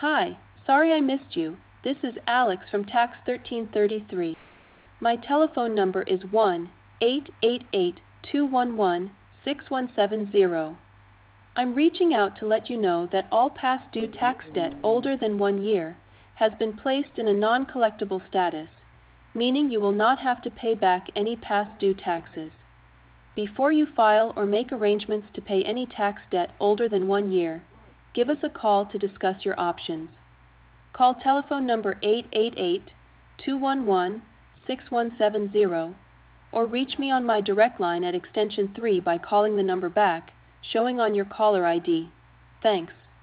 Hi, sorry I missed you. This is Alex from Tax 1333. My telephone number is 1-888-211-6170. I'm reaching out to let you know that all past due tax debt older than 1 year has been placed in a non-collectible status, meaning you will not have to pay back any past due taxes. Before you file or make arrangements to pay any tax debt older than 1 year, give us a call to discuss your options. Call telephone number 888-211-6170 or reach me on my direct line at extension 3 by calling the number back, showing on your caller ID. Thanks.